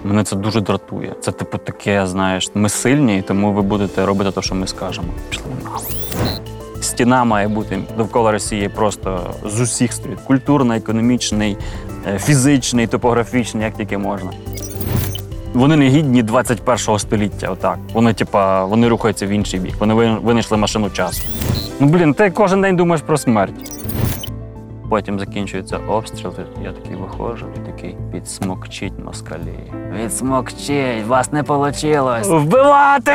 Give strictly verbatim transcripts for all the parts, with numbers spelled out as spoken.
Мене це дуже дратує. Це, типу, таке, знаєш, ми сильні, і тому ви будете робити те, що ми скажемо. Пішли нахуй. Стіна має бути довкола Росії просто з усіх сторін. Культурний, економічний, фізичний, топографічний, як тільки можна. Вони не гідні двадцять першого століття, отак. Вони, типа, вони рухаються в інший бік. Вони винайшли машину часу. Ну, блін, ти кожен день думаєш про смерть. Потім закінчується обстріл, я такий виходжу і такий підсмокчіть москалі. Відсмокчіть, вас не вийшло. Вбивати!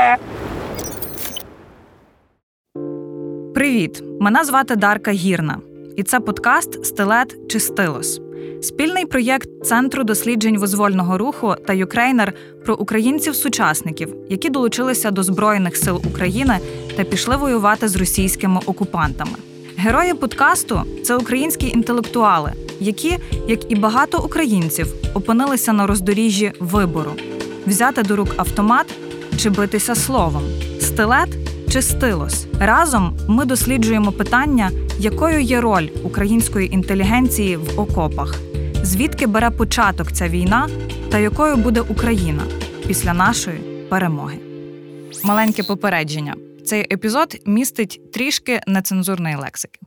Привіт! Мене звати Дарка Гірна. І це подкаст «Стилет чи стилос». Спільний проєкт Центру досліджень визвольного руху та Юкрейнер про українців-сучасників, які долучилися до Збройних сил України та пішли воювати з російськими окупантами. Герої подкасту – це українські інтелектуали, які, як і багато українців, опинилися на роздоріжжі вибору – взяти до рук автомат чи битися словом, стилет чи стилос. Разом ми досліджуємо питання, якою є роль української інтелігенції в окопах, звідки бере початок ця війна та якою буде Україна після нашої перемоги. Маленьке попередження. Цей епізод містить трішки нецензурної лексики.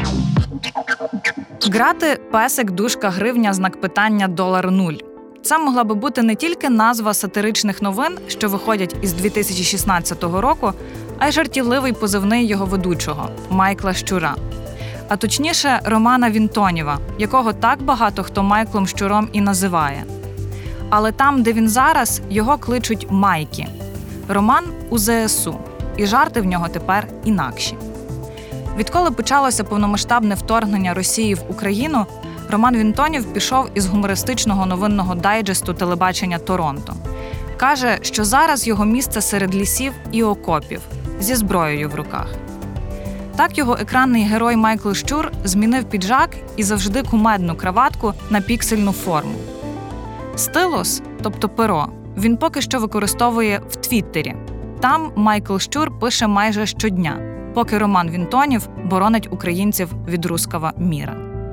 Грати, песик, дужка, гривня, знак питання, долар, нуль. Це могла би бути не тільки назва сатиричних новин, що виходять із дві тисячі шістнадцятого року, а й жартівливий позивний його ведучого – Майкла Щура. А точніше, Романа Вінтонєва, якого так багато хто Майклом Щуром і називає. Але там, де він зараз, його кличуть Майкі. Роман у зе ес у, і жарти в нього тепер інакші. Відколи почалося повномасштабне вторгнення Росії в Україну, Роман Вінтонєв пішов із гумористичного новинного дайджесту телебачення «Торонто». Каже, що зараз його місце серед лісів і окопів, зі зброєю в руках. Так його екранний герой Майкл Щур змінив піджак і завжди кумедну краватку на піксельну форму. Стилос, тобто перо, він поки що використовує в Твіттері. Там Майкл Щур пише майже щодня, поки Роман Вінтонєв боронить українців від руского міра.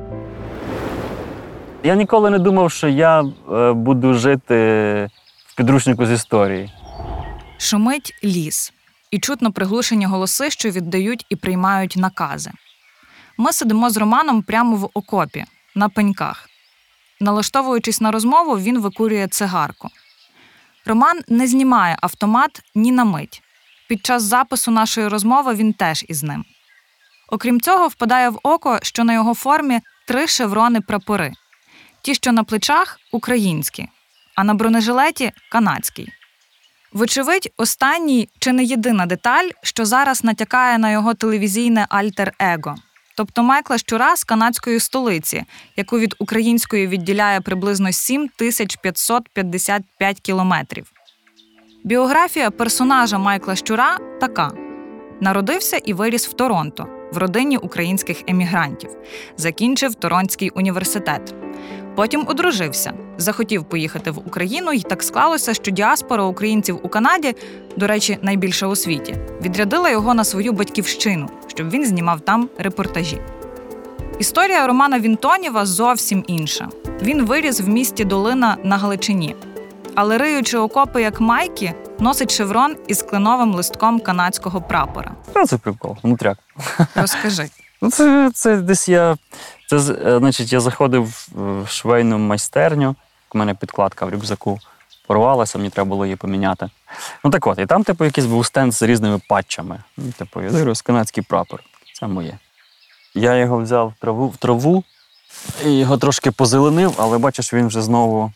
Я ніколи не думав, що я е, буду жити в підручнику з історії. Шумить ліс. І чутно приглушені голоси, що віддають і приймають накази. Ми сидимо з Романом прямо в окопі, на пеньках. Налаштовуючись на розмову, він викурює цигарку. Роман не знімає автомат ні на мить. Під час запису нашої розмови він теж із ним. Окрім цього, впадає в око, що на його формі три шеврони-прапори. Ті, що на плечах – українські, а на бронежилеті – канадський. Вочевидь, останній чи не єдина деталь, що зараз натякає на його телевізійне альтер-его, тобто Майкла Щура з канадської столиці, яку від української відділяє приблизно сім тисяч п'ятсот п'ятдесят п'ять кілометрів. Біографія персонажа Майкла Щура така. Народився і виріс в Торонто, в родині українських емігрантів. Закінчив Торонтський університет. Потім одружився, захотів поїхати в Україну, і так склалося, що діаспора українців у Канаді, до речі, найбільша у світі, відрядила його на свою батьківщину, щоб він знімав там репортажі. Історія Романа Вінтонєва зовсім інша. Він виріс в місті Долина на Галичині. Але риючи окопи, як Майкі, носить шеврон із кленовим листком канадського прапора. Це прикол, внутряк. Розкажи. Ну, це, це десь я, це, значить, я заходив в швейну майстерню, у мене підкладка в рюкзаку порвалася, мені треба було її поміняти. Ну так от, і там, типу, якийсь був стенд з різними патчами. Ну, типу, я дивлюсь, канадський прапор, це моє. Я його взяв в траву, в траву і його трошки позеленив, але бачиш, він вже знову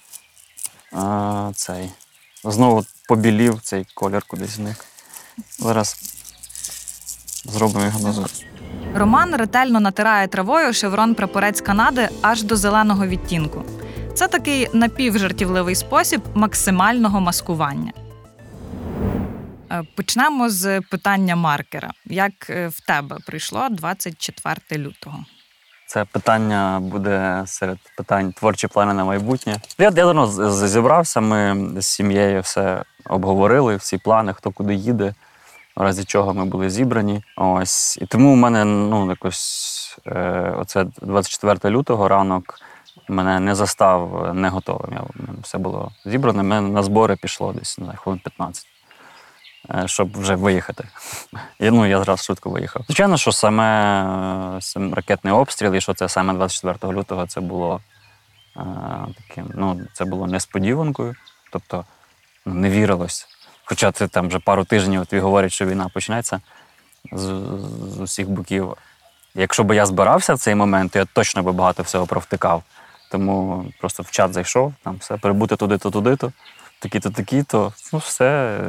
а, цей, знову побілів, цей колір кудись зник. Зараз зробимо його назад. Роман ретельно натирає травою шеврон-прапорець Канади аж до зеленого відтінку. Це такий напівжартівливий спосіб максимального маскування. Почнемо з питання маркера. Як в тебе прийшло двадцять четвертого лютого? Це питання буде серед питань творчі плани на майбутнє. Я, я давно зібрався, ми з сім'єю все обговорили, всі плани, хто куди їде, в разі чого ми були зібрані. Ось. І тому у мене, ну, якось, е, оце двадцять четвертого лютого ранок, мене не застав не готовим. Я, все було зібране, мене на збори пішло десь, не знаю, хвилин п'ятнадцять, щоб вже виїхати. І, ну, я зразу швидко виїхав. Звичайно, що саме, саме ракетний обстріл, і що це саме двадцять четвертого лютого, це було е, таким, ну, це було несподіванкою. Тобто, ну, не вірилось. Хоча це там вже пару тижнів тобі говорять, що війна почнеться з, з усіх боків. Якщо б я збирався в цей момент, то я точно би багато всього провтикав. Тому просто в чат зайшов, там все, перебути туди-то, туди-то, такі-то, такі-то, ну все.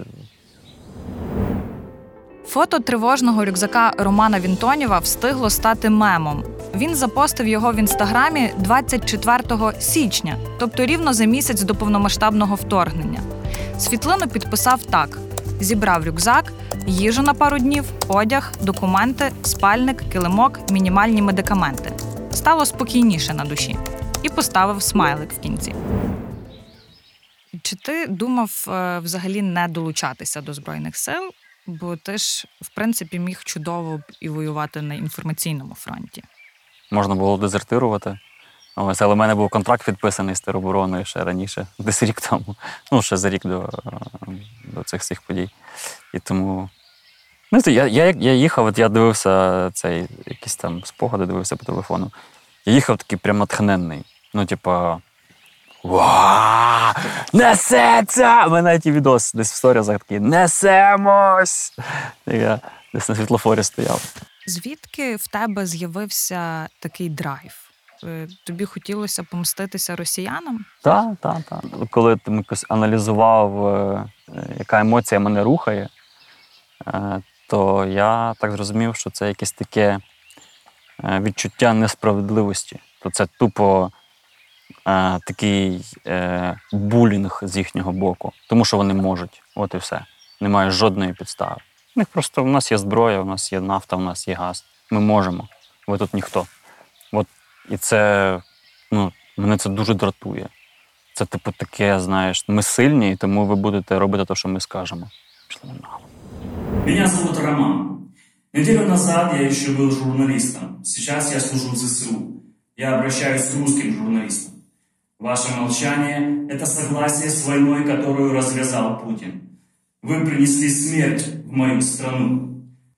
Фото тривожного рюкзака Романа Вінтонєва встигло стати мемом. Він запостив його в Інстаграмі двадцять четвертого січня, тобто рівно за місяць до повномасштабного вторгнення. Світлину підписав так: зібрав рюкзак, їжу на пару днів, одяг, документи, спальник, килимок, мінімальні медикаменти. Стало спокійніше на душі. І поставив смайлик в кінці. Чи ти думав е, взагалі не долучатися до Збройних сил? Бо ти ж, в принципі, міг чудово і воювати на інформаційному фронті. Можна було дезертирувати. Ось, але в мене був контракт підписаний з теробороною ще раніше, десь рік тому. Ну, ще за рік до, до цих всіх подій. І тому... Ну, я, я, я їхав, от я дивився цей, якісь там спогади, дивився по телефону. Я їхав такий прям натхненний. Ну, типа... Вау! Несеться! У мене навіть і відос десь в сторізах такий: несемось! Я десь на світлофорі стояв. Звідки в тебе з'явився такий драйв? Тобі хотілося помститися росіянам? Так, так, так. Коли ти якось аналізував, яка емоція мене рухає, то я так зрозумів, що це якесь таке відчуття несправедливості. То це тупо е, такий е, булінг з їхнього боку. Тому що вони можуть. От і все. Немає жодної підстави. У них просто, у нас є зброя, у нас є нафта, у нас є газ. Ми можемо. Ви тут ніхто. От, і це, ну, мене це дуже дратує. Це, типу, таке, знаєш, ми сильні, і тому ви будете робити те, що ми скажемо. Пішли нахуй. Меня зовут Роман. Неделю назад я еще был журналистом. Сейчас я служу в ЗСУ. Я обращаюсь к русским журналистам. Ваше молчание – это согласие с войной, которую развязал Путин. Вы принесли смерть в мою страну.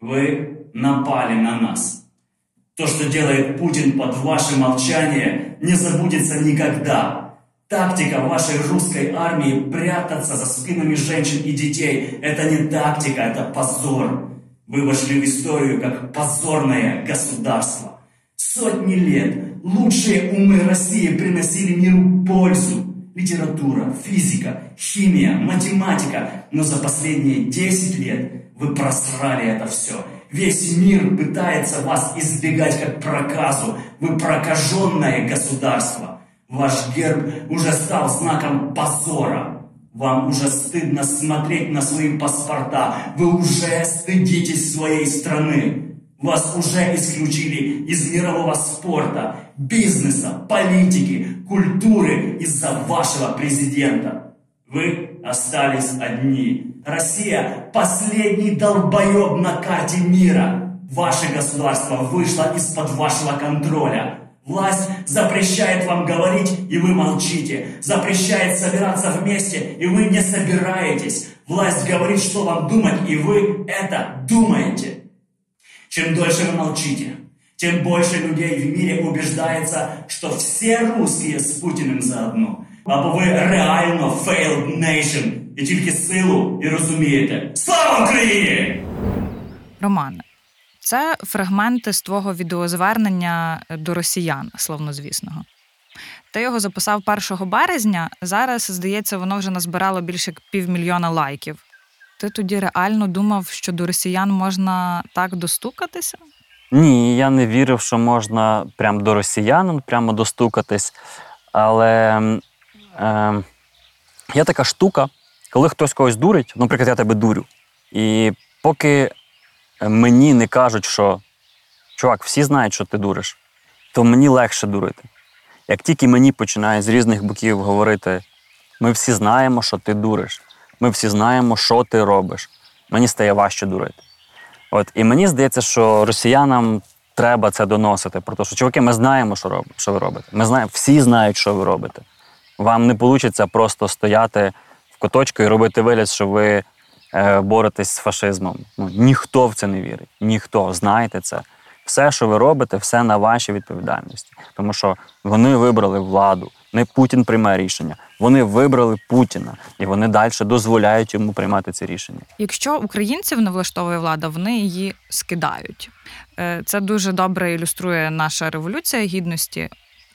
Вы напали на нас. То, что делает Путин под ваше молчание, не забудется никогда. Тактика вашей русской армии прятаться за спинами женщин и детей – это не тактика, это позор. Вы вошли в историю как позорное государство. Сотни лет лучшие умы России приносили миру пользу. Литература, физика, химия, математика. Но за последние десять лет вы просрали это все. Весь мир пытается вас избегать как проказу. Вы прокаженное государство. Ваш герб уже стал знаком позора. Вам уже стыдно смотреть на свои паспорта. Вы уже стыдитесь своей страны. Вас уже исключили из мирового спорта, бизнеса, политики, культуры из-за вашего президента. Вы остались одни. Россия – последний долбоеб на карте мира. Ваше государство вышло из-под вашего контроля. Власть запрещает вам говорить, и вы молчите. Запрещает собираться вместе, и вы не собираетесь. Власть говорит, что вам думать, и вы это думаете. Чем дольше вы молчите, тем больше людей в мире убеждается, что все русские з Путіним заодно. Або ви реально failed nation, і тільки силу і розумієте. Слава Україні! Романе, це фрагменти з твого відеозвернення до росіян, славнозвісного. Ти його записав першого березня, зараз, здається, воно вже назбирало більше як півмільйона лайків. Ти тоді реально думав, що до росіян можна так достукатися? Ні, я не вірив, що можна прямо до росіян прямо достукатись. Але е, є така штука, коли хтось когось дурить, наприклад, я тебе дурю. І поки мені не кажуть, що чувак, всі знають, що ти дуриш, то мені легше дурити. Як тільки мені починає з різних боків говорити, ми всі знаємо, що ти дуриш, ми всі знаємо, що ти робиш, мені стає важче дурити. От, і мені здається, що росіянам треба це доносити. Про те, що, чуваки, ми знаємо, що, роб, що ви робите. Ми знаємо, всі знають, що ви робите. Вам не вийде просто стояти в куточку і робити вигляд, що ви е, боретесь з фашизмом. Ну, ніхто в це не вірить. Ніхто. Знаєте це. Все, що ви робите, все на вашій відповідальності. Тому що вони вибрали владу. Не Путін приймає рішення. Вони вибрали Путіна. І вони далі дозволяють йому приймати ці рішення. Якщо українців не влаштовує влада, вони її скидають. Це дуже добре ілюструє наша революція гідності.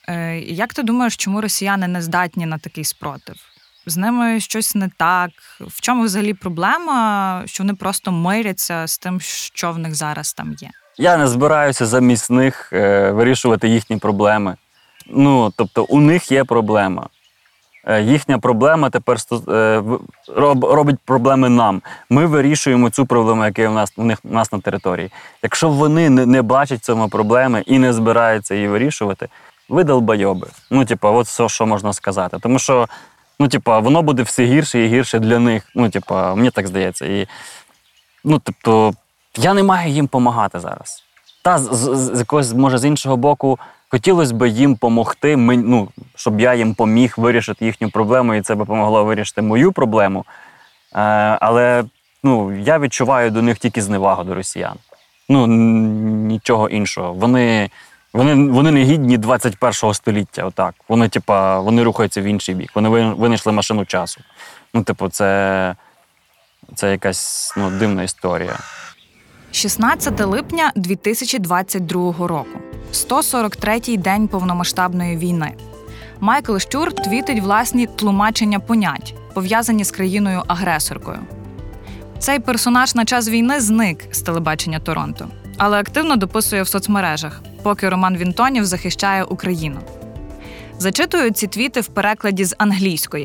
Як ти думаєш, чому росіяни не здатні на такий спротив? З ними щось не так? В чому взагалі проблема, що вони просто миряться з тим, що в них зараз там є? Я не збираюся замість них е, вирішувати їхні проблеми. Ну, тобто, у них є проблема. Е, їхня проблема тепер е, роб, робить проблеми нам. Ми вирішуємо цю проблему, яка у нас, у них, у нас на території. Якщо вони не, не бачать в цьому проблеми і не збираються її вирішувати, ви долбойоби. Ну, типу, от все, що можна сказати. Тому що, ну, типу, воно буде все гірше і гірше для них. Ну, типу, мені так здається. І, ну, тобто, я не маю їм допомагати зараз. Та, з, з, з якогось, може, з іншого боку, хотілося б їм допомогти, ну, щоб я їм поміг вирішити їхню проблему, і це б допомогло вирішити мою проблему. Е, але, ну, я відчуваю до них тільки зневагу до росіян. Ну, нічого іншого. Вони, вони, вони не гідні двадцять першого століття, отак. Вони, типа, вони рухаються в інший бік. Вони винайшли машину часу. Ну, типу, це, це якась, ну, дивна історія. шістнадцяте липня дві тисячі двадцять другого року. сто сорок третій день повномасштабної війни. Майкл Щур твітить власні тлумачення понять, пов'язані з країною-агресоркою. Цей персонаж на час війни зник з телебачення Торонто, але активно дописує в соцмережах, поки Роман Вінтонів захищає Україну. Зачитую ці твіти в перекладі з англійської.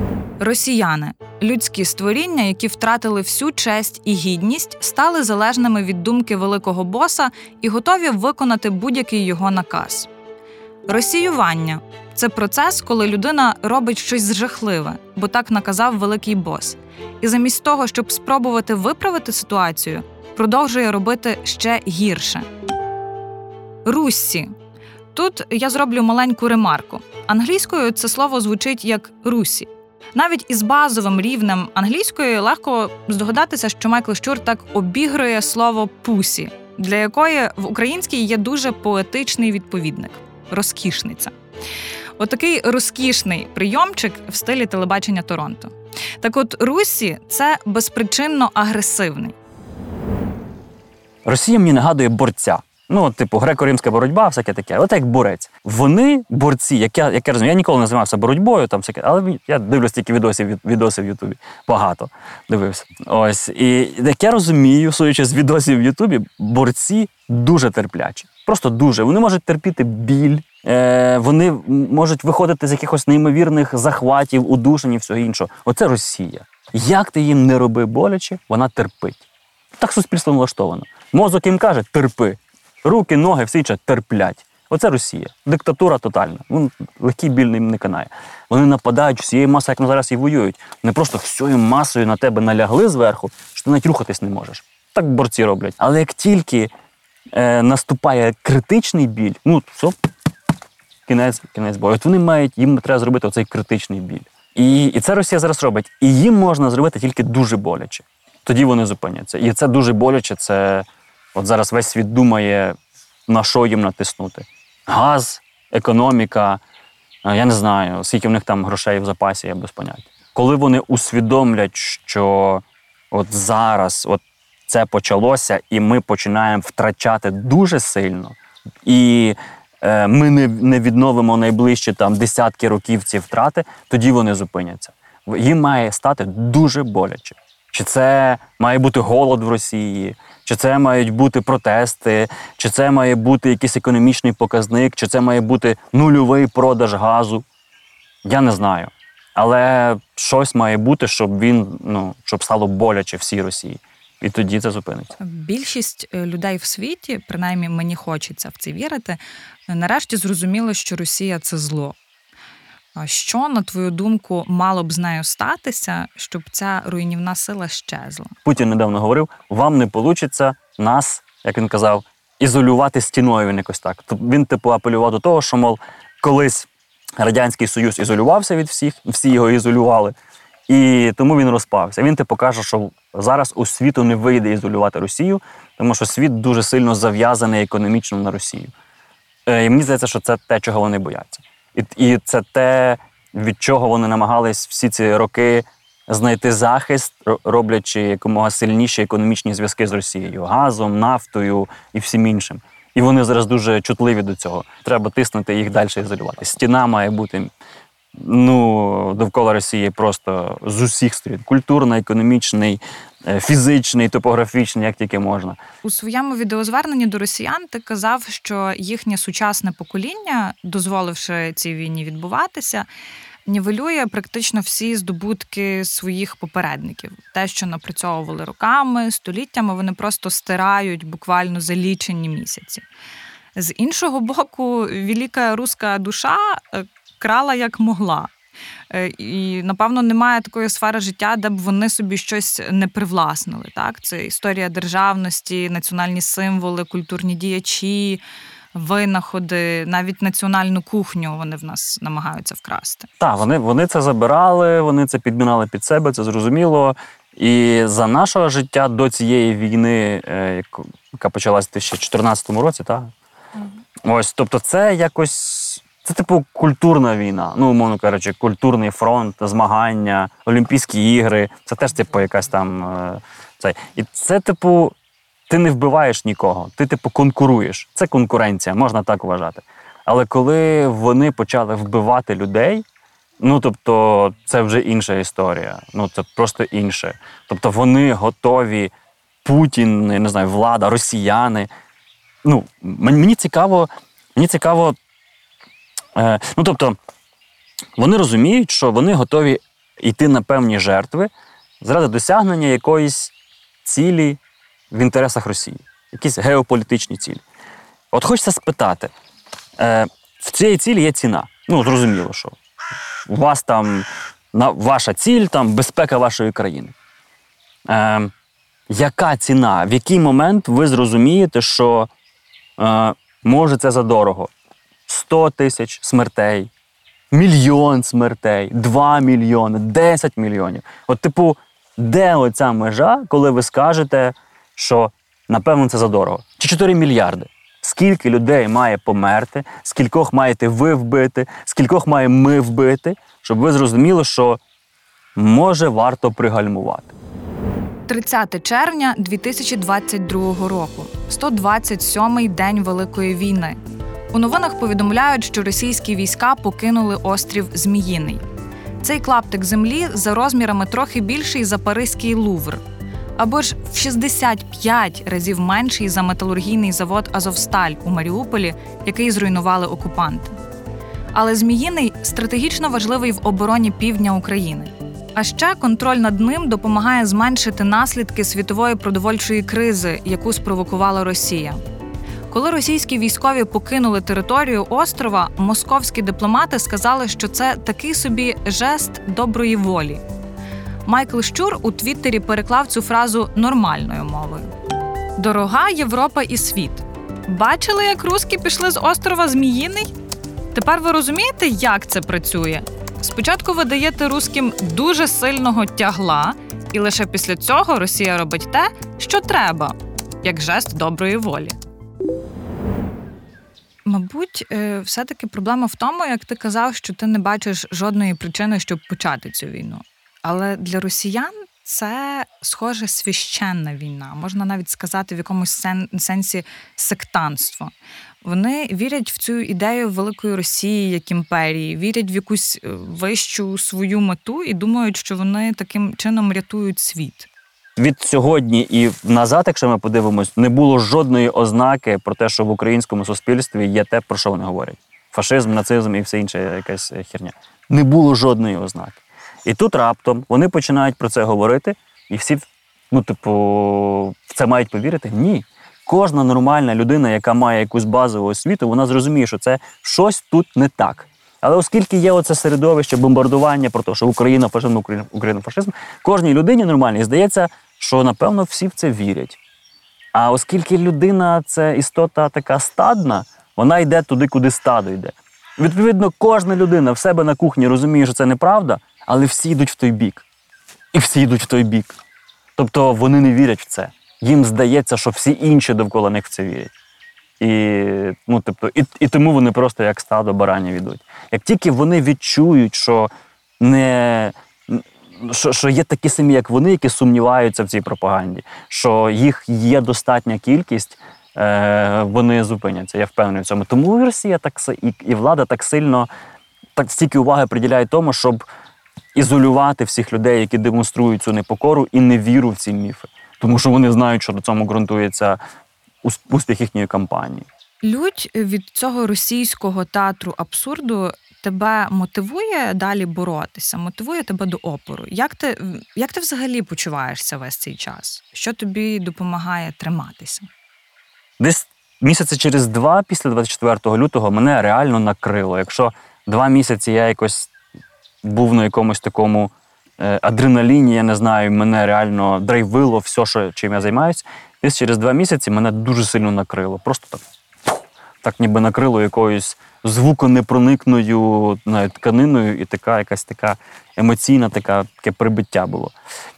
Росіяни – людські створіння, які втратили всю честь і гідність, стали залежними від думки великого боса і готові виконати будь-який його наказ. Росіювання – це процес, коли людина робить щось жахливе, бо так наказав великий бос. І замість того, щоб спробувати виправити ситуацію, продовжує робити ще гірше. Руссі. Тут я зроблю маленьку ремарку. Англійською це слово звучить як «русі». Навіть із базовим рівнем англійської легко здогадатися, що Майкл Щур так обігрує слово «пусі», для якої в українській є дуже поетичний відповідник – розкішниця. Отакий розкішний прийомчик в стилі телебачення Торонто. Так от, Руссі – це безпричинно агресивний. Росія мені нагадує борця. Ну, типу, греко-римська боротьба, всяке таке. От як борець. Вони борці, як я, як я розумію, я ніколи не займався боротьбою, там всяке, але я дивлюсь тільки відосів, відосів в Ютубі. Багато дивився. Ось. І як я розумію, судячи з відосів в Ютубі, борці дуже терплячі. Просто дуже. Вони можуть терпіти біль, е, вони можуть виходити з якихось неймовірних захватів, удушень і всього іншого. Оце Росія. Як ти їм не роби боляче, вона терпить. Так суспільство влаштовано. Мозок їм каже – терпи. Руки, ноги, всі інше терплять. Оце Росія. Диктатура тотальна. Ну, легкий біль їм не канає. Вони нападають всією масою, як ми зараз і воюють. Вони просто всією масою на тебе налягли зверху, що ти навіть рухатись не можеш. Так борці роблять. Але як тільки е, наступає критичний біль, ну, все, кінець, кінець бою. От вони мають, їм треба зробити оцей критичний біль. І, і це Росія зараз робить. І їм можна зробити тільки дуже боляче. Тоді вони зупиняться. І це дуже боляче, це... От зараз весь світ думає, на що їм натиснути. Газ, економіка, я не знаю, скільки в них там грошей в запасі, я без поняття. Коли вони усвідомлять, що от зараз от це почалося, і ми починаємо втрачати дуже сильно, і е, ми не, не відновимо найближчі там, десятки років ці втрати, тоді вони зупиняться. Їм має стати дуже боляче. Чи це має бути голод в Росії, чи це мають бути протести, чи це має бути якийсь економічний показник, чи це має бути нульовий продаж газу. Я не знаю. Але щось має бути, щоб він, ну, щоб стало боляче всій Росії. І тоді це зупиниться. Більшість людей в світі, принаймні мені хочеться в це вірити, нарешті зрозуміли, що Росія – це зло. Що, на твою думку, мало б з нею статися, щоб ця руйнівна сила щезла? Путін недавно говорив, вам не вийде нас, як він казав, ізолювати стіною він якось так. Він, типу, апелював до того, що, мов, колись Радянський Союз ізолювався від всіх, всі його ізолювали, і тому він розпався. Він, типу, каже, що зараз у світу не вийде ізолювати Росію, тому що світ дуже сильно зав'язаний економічно на Росію. І мені здається, що це те, чого вони бояться. І, і це те, від чого вони намагались всі ці роки знайти захист, роблячи якомога сильніші економічні зв'язки з Росією, газом, нафтою і всім іншим. І вони зараз дуже чутливі до цього. Треба тиснути їх далі ізолювати. Стіна має бути, ну, довкола Росії просто з усіх сторін. Культурний, економічний, фізичний, топографічний, як тільки можна. У своєму відеозверненні до росіян ти казав, що їхнє сучасне покоління, дозволивши цій війні відбуватися, нівелює практично всі здобутки своїх попередників. Те, що напрацьовували роками, століттями, вони просто стирають буквально за лічені місяці. З іншого боку, велика руська душа крала як могла. І, напевно, немає такої сфери життя, де б вони собі щось не привласнили. Так? Це історія державності, національні символи, культурні діячі, винаходи, навіть національну кухню вони в нас намагаються вкрасти. Так, вони, вони це забирали, вони це підмінали під себе, це зрозуміло. І за нашого життя до цієї війни, яка почалась у дві тисячі чотирнадцятому році, так? Mm-hmm. Ось, тобто це якось, це типу культурна війна, ну, умовно кажучи, культурний фронт, змагання, Олімпійські ігри, це теж типу якась там, це. І це типу, ти не вбиваєш нікого, ти типу конкуруєш. Це конкуренція, можна так вважати. Але коли вони почали вбивати людей, ну, тобто, це вже інша історія. Ну, це просто інше. Тобто, вони готові, Путін, не знаю, влада, росіяни. Ну, мені цікаво, мені цікаво, е, ну, тобто, вони розуміють, що вони готові йти на певні жертви заради досягнення якоїсь цілі в інтересах Росії. Якісь геополітичні цілі. От хочеться спитати, е, в цій цілі є ціна. Ну, зрозуміло, що у вас там, на, ваша ціль, там, безпека вашої країни. Е, яка ціна? В який момент ви зрозумієте, що е, може це задорого? сто тисяч смертей, мільйон смертей, два мільйони, десять мільйонів. От, типу, де оця межа, коли ви скажете, що, напевно, це задорого? Чи чотири мільярди? Скільки людей має померти, скількох маєте ви вбити, скількох маємо ми вбити, щоб ви зрозуміли, що може варто пригальмувати. тридцяте червня дві тисячі двадцять другого року. сто двадцять сьомий день Великої війни. У новинах повідомляють, що російські війська покинули острів Зміїний. Цей клаптик землі за розмірами трохи більший за Паризький Лувр. Або ж в шістдесят п'ять разів менший за металургійний завод «Азовсталь» у Маріуполі, який зруйнували окупанти. Але Зміїний стратегічно важливий в обороні півдня України. А ще контроль над ним допомагає зменшити наслідки світової продовольчої кризи, яку спровокувала Росія. Коли російські військові покинули територію острова, московські дипломати сказали, що це такий собі жест доброї волі. Майкл Щур у Твіттері переклав цю фразу нормальною мовою. Дорога Європа і світ. Бачили, як руски пішли з острова Зміїний? Тепер ви розумієте, як це працює? Спочатку ви даєте руським дуже сильного тягла, і лише після цього Росія робить те, що треба, як жест доброї волі. Мабуть, все-таки проблема в тому, як ти казав, що ти не бачиш жодної причини, щоб почати цю війну. Але для росіян це, схоже, священна війна. Можна навіть сказати в якомусь сен- сенсі сектантство. Вони вірять в цю ідею великої Росії як імперії, вірять в якусь вищу свою мету і думають, що вони таким чином рятують світ. Від сьогодні і назад, якщо ми подивимось, не було жодної ознаки про те, що в українському суспільстві є те, про що вони говорять. Фашизм, нацизм і все інше якась херня. Не було жодної ознаки. І тут раптом вони починають про це говорити, і всі, ну, типу, в це мають повірити? Ні. Кожна нормальна людина, яка має якусь базову освіту, вона зрозуміє, що це щось тут не так. Але оскільки є оце середовище бомбардування про те, що Україна фашизм, Україна, Україна фашизм, кожній людині нормальній здається, що, напевно, всі в це вірять. А оскільки людина – це істота така стадна, вона йде туди, куди стадо йде. Відповідно, кожна людина в себе на кухні розуміє, що це неправда, але всі йдуть в той бік. І всі йдуть в той бік. Тобто вони не вірять в це. Їм здається, що всі інші довкола них в це вірять. І, ну, тобто, і, і тому вони просто як стадо баранів ідуть. Як тільки вони відчують, що, не, що, що є такі самі, як вони, які сумніваються в цій пропаганді, що їх є достатня кількість, е, вони зупиняться, я впевнений в цьому. Тому і Росія так, і, і влада так сильно, так стільки уваги приділяє тому, щоб ізолювати всіх людей, які демонструють цю непокору і невіру в ці міфи. Тому що вони знають, що на цьому ґрунтується успіх їхньої кампанії. Лють від цього російського театру абсурду тебе мотивує далі боротися, мотивує тебе до опору. Як ти, як ти взагалі почуваєшся весь цей час? Що тобі допомагає триматися? Десь місяці через два після двадцять четвертого лютого мене реально накрило. Якщо два місяці я якось був на якомусь такому е, адреналіні, я не знаю, мене реально драйвило все, що, чим я займаюся, десь через два місяці мене дуже сильно накрило. Просто так, так ніби накрило якоюсь звуконепроникною навіть тканиною, і така якась така емоційна, така, таке прибиття було.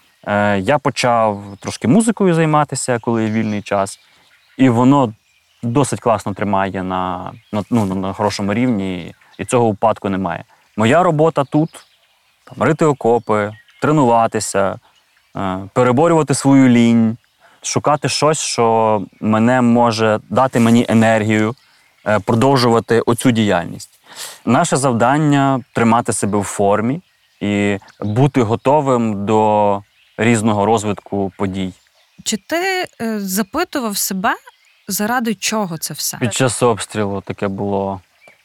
Е, я почав трошки музикою займатися, коли є вільний час, і воно досить класно тримає на, на, ну, на хорошому рівні, і цього упадку немає. Моя робота тут – там, рити окопи, тренуватися, е, переборювати свою лінь, шукати щось, що мене може дати мені енергію, е, продовжувати оцю діяльність. Наше завдання – тримати себе в формі і бути готовим до різного розвитку подій. Чи ти е, запитував себе, заради чого це все? Під час обстрілу таке було,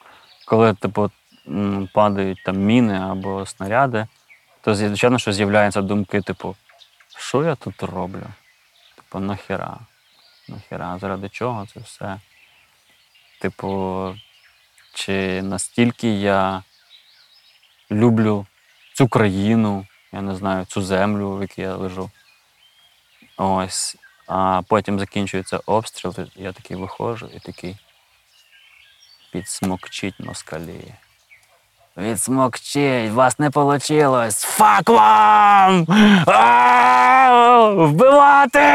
коли типу, падають там міни або снаряди, то, звичайно, що з'являються думки, типу, що я тут роблю? Типу, нахіра? Нахіра? Заради чого це все? Типу, чи настільки я люблю цю країну, я не знаю, цю землю, в якій я лежу. Ось. А потім закінчується обстріл, я такий виходжу і такий підсмокчить москалі. Відсмокчить, вас не вийшло. Фак вам! Вбивати!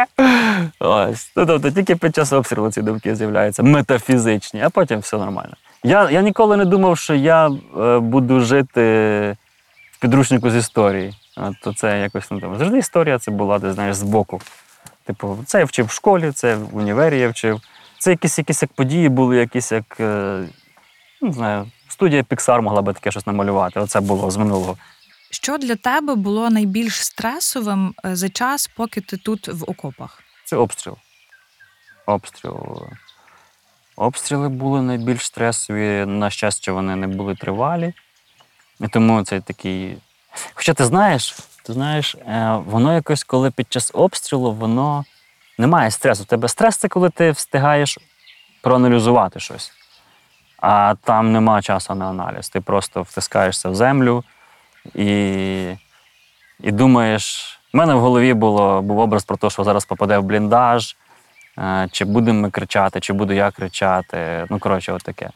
Ось. Ну, тобто тільки під час обстрілу ці думки з'являються метафізичні, а потім все нормально. Я, я ніколи не думав, що я е, буду жити в підручнику з історії. То це якось не тому. Завжди історія це була, ти знаєш, збоку. Типу, це я вчив в школі, це в універі я вчив. Це якісь, якісь як події були, якісь як, е, не знаю, студія Pixar могла би таке щось намалювати. Оце було з минулого. Що для тебе було найбільш стресовим за час, поки ти тут в окопах? Це обстріл. Обстріл. Обстріли були найбільш стресові. На щастя, вони не були тривалі. І тому це такий... Хоча ти знаєш, ти знаєш, воно якось, коли під час обстрілу, воно немає стресу. У тебе стрес – це коли ти встигаєш проаналізувати щось. А там нема часу на аналіз. Ти просто втискаєшся в землю і, і думаєш... У мене в голові було, був образ про те, що зараз попаде в бліндаж, чи будемо ми кричати, чи буду я кричати. Ну, коротше, от таке.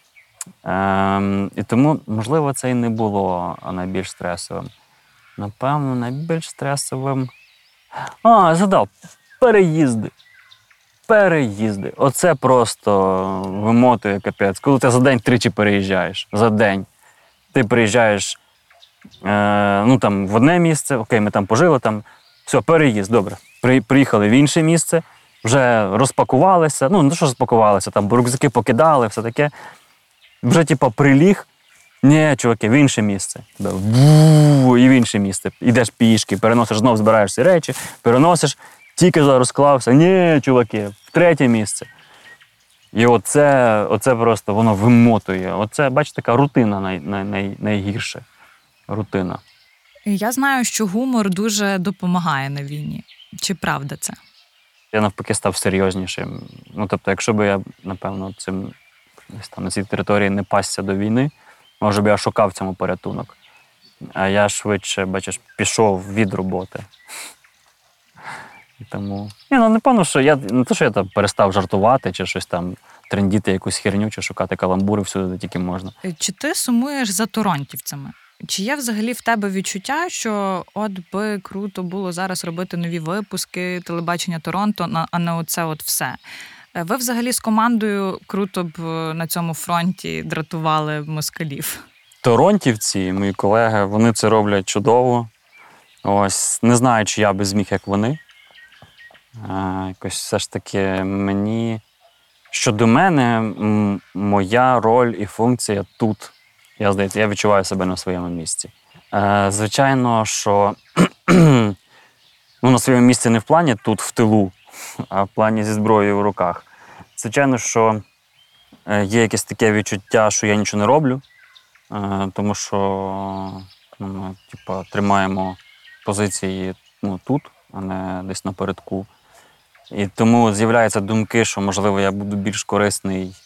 Ем, і тому, можливо, це і не було найбільш стресовим. Напевно, найбільш стресовим... А, згадав. Переїзди. Переїзди. Оце просто вимотує капець. Коли ти за день тричі переїжджаєш. За день. Ти приїжджаєш е, ну, там, в одне місце, окей, ми там пожили, там, все, переїзд, добре. При, приїхали в інше місце, вже розпакувалися, ну, не що розпакувалися, там рюкзаки покидали, все таке. Вже, типу, приліг, ні, чуваки, в інше місце. Бу, і в інше місце. Йдеш пішки, переносиш, знов збираєш всі речі, переносиш, тільки розклався, ні, чуваки, в третє місце. І оце, оце просто, воно вимотує. Оце, бачите, така рутина най, най, най, найгірше. Рутина. Я знаю, що гумор дуже допомагає на війні. Чи правда це? Я навпаки став серйознішим. Ну, тобто, якщо б я, напевно, цим, десь там на цій території не пасся до війни, може б я шукав цьому порятунок. А я швидше, бачиш, пішов від роботи. І тому... Ні, ну, напевно, що я, не те, що я там перестав жартувати, чи щось там трендіти якусь херню, чи шукати каламбури всюди, де тільки можна. Чи ти сумуєш за торонтівцями? Чи є взагалі в тебе відчуття, що от би круто було зараз робити нові випуски телебачення Торонто, а не оце от все? Ви взагалі з командою круто б на цьому фронті дратували москалів? Торонтівці, мої колеги, вони це роблять чудово. Ось, не знаю, чи я би зміг, як вони. А, якось все ж таки мені... Щодо мене, м- моя роль і функція тут. Я, здається, я відчуваю себе на своєму місці. Е, звичайно, що ну, на своєму місці не в плані тут, в тилу, а в плані зі зброєю в руках. Звичайно, що є якесь таке відчуття, що я нічого не роблю, е, тому що ну, ми типу, тримаємо позиції ну, тут, а не десь напередку. І тому з'являються думки, що, можливо, я буду більш корисний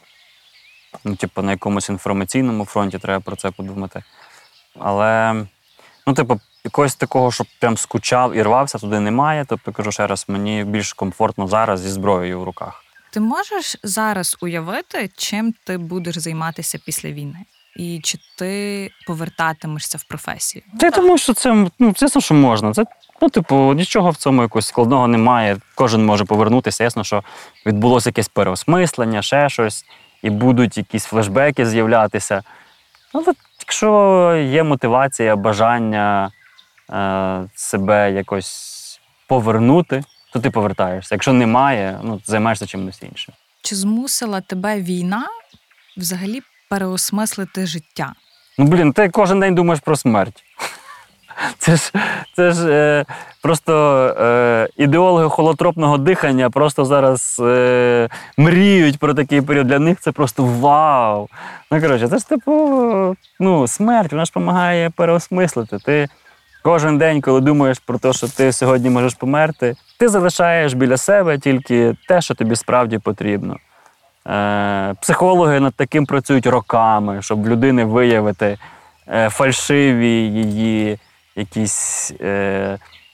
ну, типу, на якомусь інформаційному фронті, треба про це подумати. Але, ну, типу, якогось такого, щоб прям скучав і рвався, туди немає. Тобто, кажу ще раз, мені більш комфортно зараз зі зброєю в руках. Ти можеш зараз уявити, чим ти будеш займатися після війни? І чи ти повертатимешся в професію? Та тому, що це, ну, звісно, що можна. Це, ну, типу, нічого в цьому якогось складного немає. Кожен може повернутися. Ясно, що відбулося якесь переосмислення, ще щось. І будуть якісь флешбеки з'являтися. Але якщо є мотивація, бажання е, себе якось повернути, то ти повертаєшся. Якщо немає, ну, займаєшся чимось іншим. Чи змусила тебе війна взагалі переосмислити життя? Ну, блін, ти кожен день думаєш про смерть. Це ж, це ж е, просто е, ідеологи холотропного дихання просто зараз е, мріють про такий період. Для них це просто вау. Ну, коротше, це ж типу, ну, смерть, вона ж допомагає переосмислити. Ти кожен день, коли думаєш про те, що ти сьогодні можеш померти, ти залишаєш біля себе тільки те, що тобі справді потрібно. Е, психологи над таким працюють роками, щоб в людини виявити е, фальшиві її якісь е,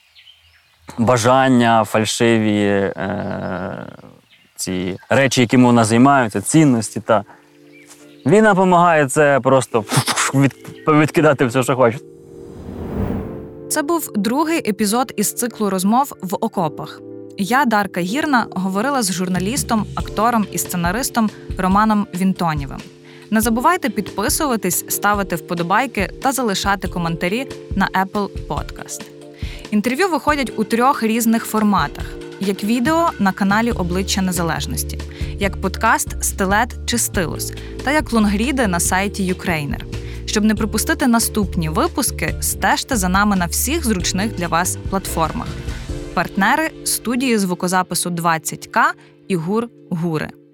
бажання, фальшиві е, ці речі, якими вона займається, цінності. Та. Війна допомагає це просто від, відкидати все, що хочеш. Це був другий епізод із циклу розмов «В окопах». Я, Дарка Гірна, говорила з журналістом, актором і сценаристом Романом Вінтонєвим. Не забувайте підписуватись, ставити вподобайки та залишати коментарі на Apple Podcast. Інтерв'ю виходять у трьох різних форматах. Як відео на каналі «Обличчя Незалежності», як подкаст «Стилет» чи «Стилус» та як лонгріди на сайті Юкрейнер. Щоб не пропустити наступні випуски, стежте за нами на всіх зручних для вас платформах. Партнери – студії звукозапису двадцять ка і ГУР «Гури».